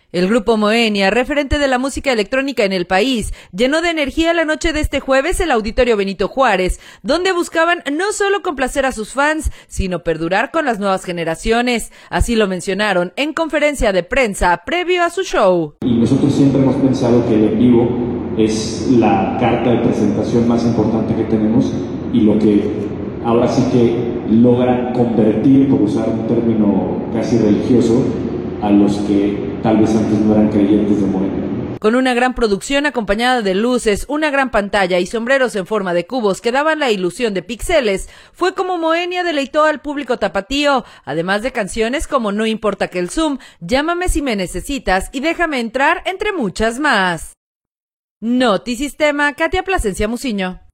El grupo Moenia, referente de la música electrónica en el país, llenó de energía la noche de este jueves el Auditorio Benito Juárez, donde buscaban no solo complacer a sus fans, sino perdurar con las nuevas generaciones. Así lo mencionaron en conferencia de prensa previo a su show. Y nosotros siempre hemos pensado que el en vivo es la carta de presentación más importante que tenemos y lo que ahora sí que logra convertir, por usar un término casi religioso, a los que tal vez antes no eran creyentes de Moenia. Con una gran producción acompañada de luces, una gran pantalla y sombreros en forma de cubos que daban la ilusión de píxeles, fue como Moenia deleitó al público tapatío, además de canciones como No importa que el Zoom, Llámame si me necesitas y Déjame entrar, entre muchas más. Notisistema, Katia Plasencia Muciño.